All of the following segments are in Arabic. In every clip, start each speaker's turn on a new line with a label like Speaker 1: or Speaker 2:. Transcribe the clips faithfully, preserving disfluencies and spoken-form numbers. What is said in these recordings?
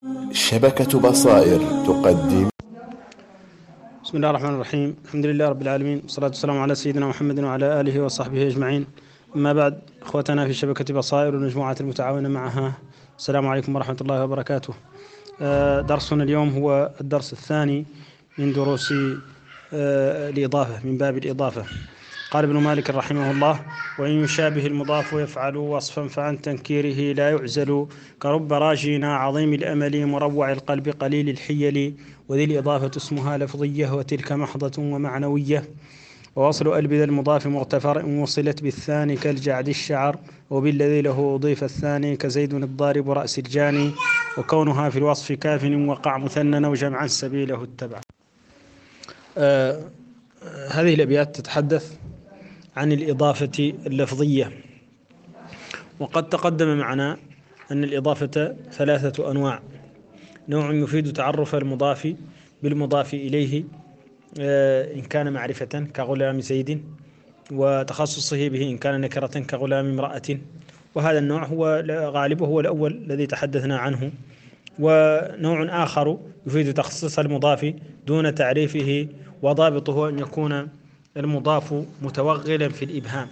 Speaker 1: شبكة بصائر تقدم.
Speaker 2: بسم الله الرحمن الرحيم. الحمد لله رب العالمين، والصلاة والسلام على سيدنا محمد وعلى آله وصحبه أجمعين. أما بعد، أخوتنا في شبكة بصائر والمجموعات المتعاونة معها، السلام عليكم ورحمة الله وبركاته. درسنا اليوم هو الدرس الثاني من دروس الإضافة، من باب الإضافة. قال ابن مالك رحمه الله: وإن يشابه المضاف يفعل وصفا فعن تنكيره لا يعزل، كرب راجينا عظيم الأمل مروع القلب قليل الحيل، وذي الإضافة اسمها لفظية وتلك محضة ومعنوية. ووصل ألب ذا المضاف مغتفر إن وصلت بالثاني كالجعد الشعر، وبالذي له أضيف الثاني كزيد الضارب رأس الجاني، وكونها في الوصف كاف وقع مثنى وجمعا سبيله اتبع. آه هذه الأبيات تتحدث عن الإضافة اللفظية. وقد تقدم معنا أن الإضافة ثلاثة أنواع: نوع يفيد تعرف المضاف بالمضاف إليه إن كان معرفة كغلام زيد، وتخصصه به إن كان نكرة كغلام امرأة، وهذا النوع هو غالبه هو الأول الذي تحدثنا عنه. ونوع آخر يفيد تخصيص المضاف دون تعريفه، وضابطه أن يكون المضاف متوغلا في الإبهام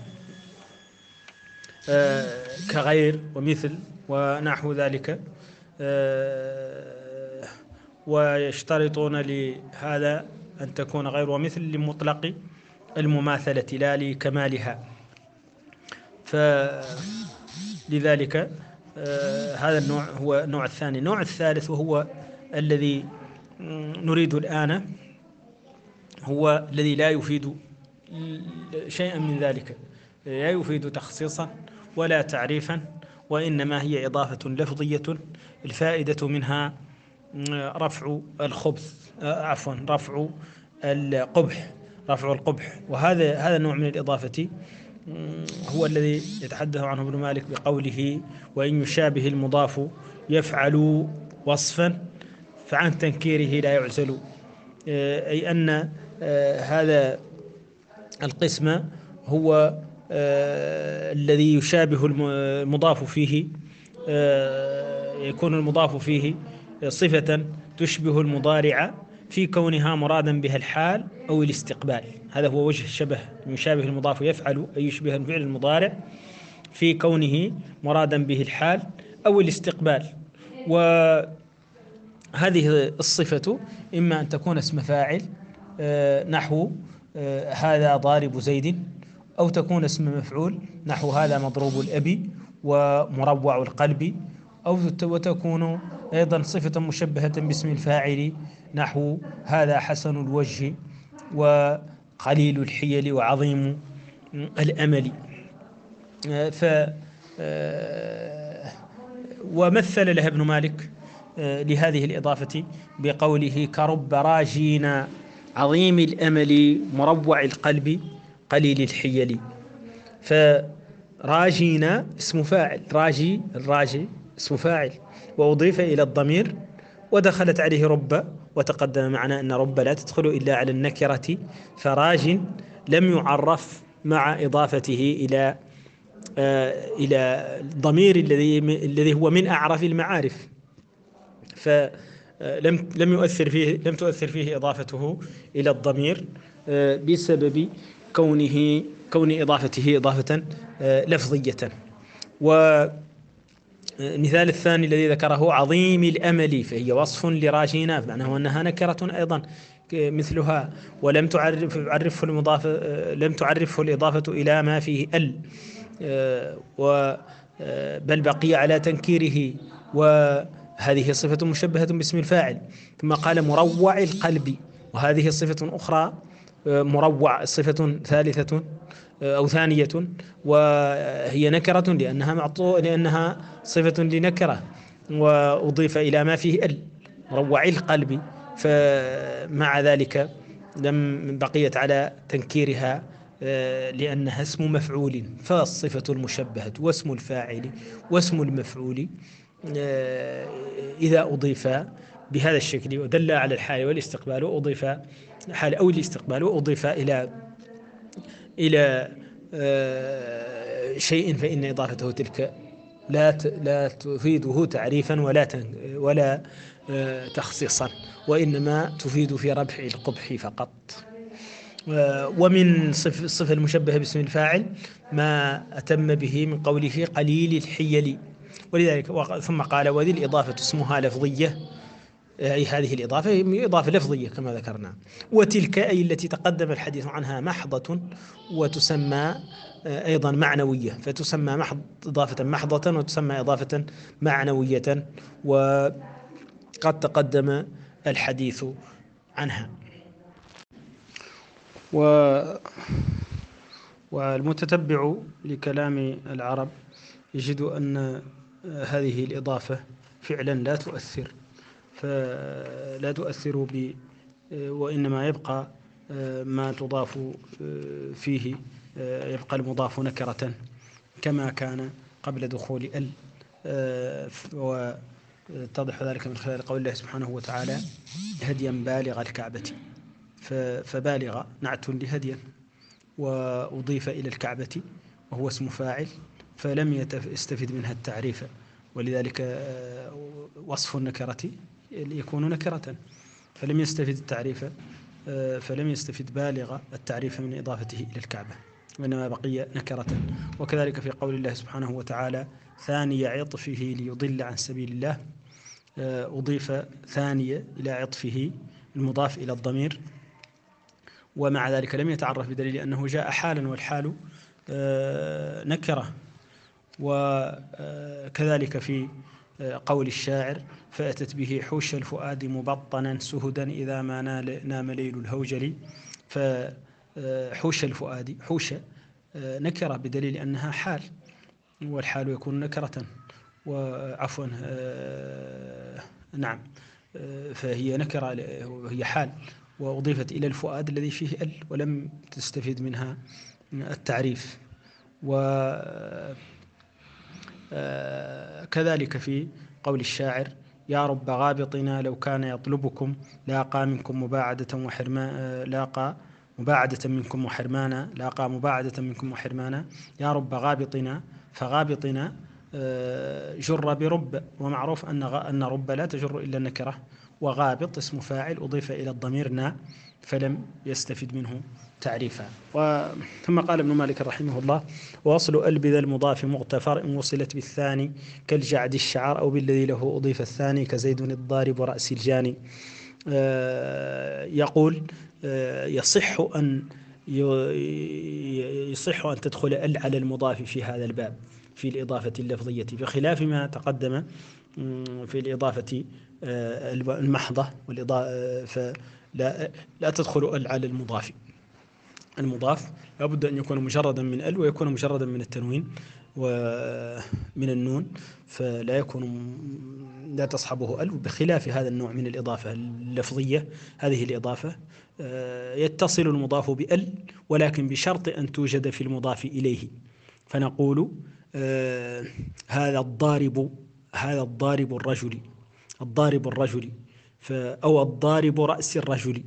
Speaker 2: آه كغير ومثل ونحو ذلك، آه ويشترطون لهذا أن تكون غير ومثل لمطلق المماثلة لا لكمالها. فلذلك آه هذا النوع هو النوع الثاني. النوع الثالث وهو الذي نريد الآن، هو الذي لا يفيد شيئا من ذلك، لا يفيد تخصيصا ولا تعريفا، وإنما هي إضافة لفظية الفائدة منها رفع الخبث عفوا رفع القبح رفع القبح وهذا هذا النوع من الإضافة هو الذي يتحدث عنه ابن مالك بقوله: وإن يشابه المضاف يفعل وصفا فعن تنكيره لا يعزل، أي أن هذا القسم هو الذي يشابه المضاف فيه، يكون المضاف فيه صفة تشبه المضارع في كونها مرادا بها الحال أو الاستقبال. هذا هو وجه الشبه، يشابه المضاف يفعل أي يشبه الفعل المضارع في كونه مرادا به الحال أو الاستقبال. وهذه الصفة إما أن تكون اسم فاعل نحو هذا ضارب زيد، أو تكون اسم مفعول نحو هذا مضروب الأب ومروع القلب، أو وتكون أيضا صفة مشبهة باسم الفاعل نحو هذا حسن الوجه وقليل الحيل وعظيم الأمل. ف ومثل لها ابن مالك لهذه الإضافة بقوله: كرب راجينا عظيم الأمل مروع القلب قليل الحيل. فراجينا اسم فاعل، راجي الراجي اسم فاعل وأضيف إلى الضمير ودخلت عليه رب، وتقدم معنا أن رب لا تدخل إلا على النكرة، فراج لم يعرف مع إضافته إلى آه إلى الضمير الذي الذي هو من أعرف المعارف، فلم لم يؤثر فيه لم تؤثر فيه إضافته إلى الضمير آه بسبب كونه كون إضافته إضافة آه لفظية. والمثال الثاني الذي ذكره عظيم الأمل، فهي وصف لراجينا، بمعنى أنها نكرة أيضا مثلها، ولم تعرف تعرفه المضاف لم تعرفه الإضافة إلى ما فيه ال، بل بقي على تنكيره، وهذه صفة مشبهة باسم الفاعل. ثم قال مروع القلب، وهذه صفة أخرى، مروع صفة ثالثة أو ثانية، وهي نكرة لأنها معطوء لأنها صفة لنكرة وأضيف إلى ما فيه ال، مروع القلب، فمع ذلك لم بقيت على تنكيرها لأنها اسم مفعول، فالصفة المشبهة واسم الفاعل واسم المفعول إذا أضيف بهذا الشكل ودل على الحال والاستقبال وأضيف حال أو الاستقبال وأضيف إلى إلى شيء، فإن إضافته تلك لا لا تفيده تعريفا ولا ولا تخصيصا، وإنما تفيد في ربح القبح فقط. ومن صفة المشبه باسم الفاعل ما أتم به من قوله قليل الحيل، ولذلك ثم قال وذي الإضافة اسمها لفظية، أي هذه الإضافة هي إضافة لفظية كما ذكرنا. وتلك أي التي تقدم الحديث عنها محضة، وتسمى أيضا معنوية، فتسمى محض إضافة محضة وتسمى إضافة معنوية، وقد تقدم الحديث عنها. والمتتبع لكلام العرب يجد أن هذه الإضافة فعلا لا تؤثر، فلا تؤثر ب وإنما يبقى ما تضاف فيه، يبقى المضاف نكرة كما كان قبل دخول ال. وتضح ذلك من خلال قول الله سبحانه وتعالى هديا بالغ الكعبة، فبالغ نعت لهديا وأضيف إلى الكعبة وهو اسم فاعل، فلم يستفد منها التعريف، ولذلك وصف النكرة يكون نكرة، فلم يستفد التعريف، فلم يستفد بالغ التعريف من إضافته إلى الكعبة، وإنما بقي نكرة. وكذلك في قول الله سبحانه وتعالى ثاني عطفه ليضل عن سبيل الله، أضيف ثانية إلى عطفه المضاف إلى الضمير، ومع ذلك لم يتعرف بدليل أنه جاء حالا، والحال نكرة. وكذلك في قول الشاعر فأتت به حوش الفؤاد مبطنا سهدا إذا ما نام ليل الهوجل، فحوش الفؤاد حوش نكرة بدليل أنها حال، والحال يكون نكرة، وعفوا نعم فهي نكرة وهي حال، وأضيفت إلى الفؤاد الذي فيه ال، ولم تستفيد منها التعريف. وكذلك في قول الشاعر يا رب غابطنا لو كان يطلبكم لاقى منكم مباعدة وحرمان، لاقى مباعدة منكم وحرمانا، لاقى مباعدة منكم وحرمانا، يا رب غابطنا، فغابطنا جر برب، ومعروف أن أن رب لا تجر إلا النكرة، وغابط اسم فاعل أضيف إلى الضمير نا، فلم يستفد منه تعريفا. ثم قال ابن مالك رحمه الله وأصل ال بذا المضاف مغتفر إن وصلت بالثاني كالجعد الشعر، أو بالذي له أضيف الثاني كزيد الضارب رأس الجاني. يقول يصح أن يصح أن تدخل ال على المضاف في هذا الباب في الإضافة اللفظية، بخلاف ما تقدم في الإضافة المحضة، فلا لا تدخل ال على المضاف. المضاف لابد أن يكون مجردا من ال، ويكون مجردا من التنوين ومن النون، فلا يكون لا تصحبه ال، بخلاف هذا النوع من الإضافة اللفظية. هذه الإضافة يتصل المضاف بال، ولكن بشرط أن توجد في المضاف إليه، فنقول هذا الضارب، هذا الضارب الرجل، الضارب الرجل، أو الضارب رأس الرجل،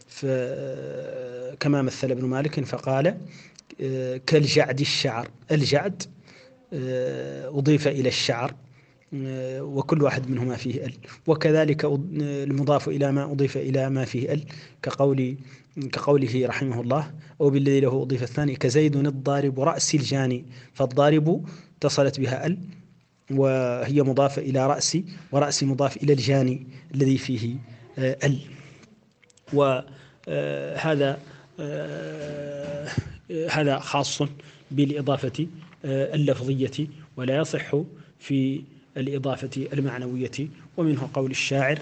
Speaker 2: كما مثل ابن مالك فقال كالجعد الشعر، الجعد أضيف إلى الشعر، وكل واحد منهما فيه ال، وكذلك المضاف إلى ما أضيف إلى ما فيه ال، كقول كقوله رحمه الله أو بالذي له أضيف الثاني كزيد الضارب رأس الجاني، فالضارب اتصلت بها ال، وهي مضافة إلى رأسي، ورأسي مضاف إلى الجاني الذي فيه ال. وهذا هذا خاص بالإضافة اللفظية، ولا يصح في الإضافة المعنوية. ومنه قول الشاعر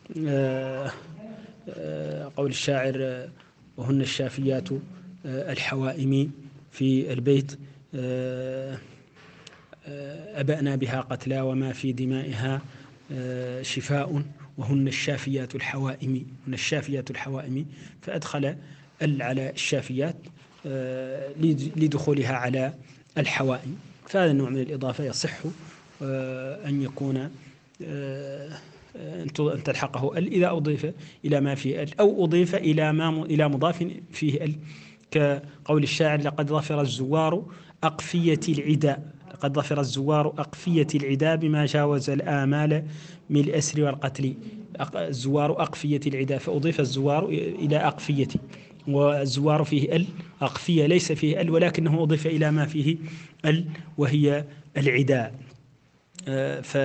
Speaker 2: قول الشاعر وهن الشافيات الحوائم في البيت أبأنا بها قتلى وما في دمائها شفاء، وهن الشافيات الحوائم، هن الشافيات الحوائم، فأدخل ال على الشافيات لدخولها على الحوائم. فهذا النوع من الإضافة يصح أن يكون أن تلحقه ال إذا أضيف إلى ما فيه ال، أو أضيف إلى ما إلى مضاف فيه ال، كقول الشاعر لقد ظفر الزوار أقفية العداء، قد ظفر الزوار أقفية العدا بما جاوز الآمال من الأسر والقتل. الزوار أقفية العدا، فأضيف الزوار إلى أقفية، والزوار فيه ال، أقفية ليس فيه ال ولكنه أضيف إلى ما فيه ال وهي العدا. ف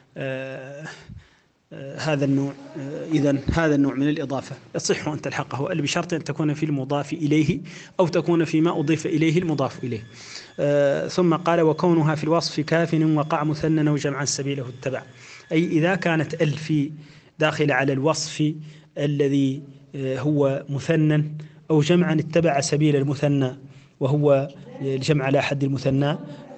Speaker 2: هذا النوع إذن هذا النوع من الإضافة يصح أن تلحقه ال بشرط أن تكون في المضاف إليه أو تكون فيما أضيف إليه المضاف إليه. ثم قال وكونها في الوصف كاف وقع مثنى وجمعا سبيله اتبع، أي إذا كانت ال في داخل على الوصف الذي هو مثنى أو جمعا اتبع سبيل المثنى، وهو الجمع على حد المثنى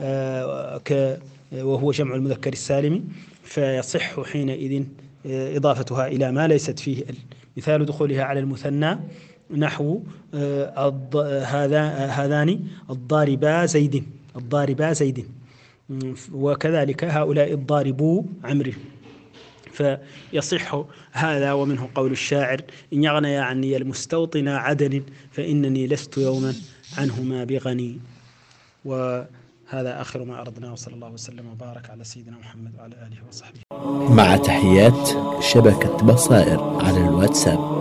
Speaker 2: وهو جمع المذكر السالم، فيصح حينئذ إضافتها إلى ما ليست فيه ال. مثال دخولها على المثنى نحو هذا هذان الضاربا زيد، الضاربا زيد، وكذلك هؤلاء الضاربو عمرو. فيصح هذا. ومنه قول الشاعر إن يغني عني المستوطن عدن فإنني لست يوما عنهما بغني. وهذا آخر ما أردنا، وصلى الله وسلم وبارك على سيدنا محمد وعلى آله وصحبه.
Speaker 1: مع تحيات شبكة بصائر على الواتساب.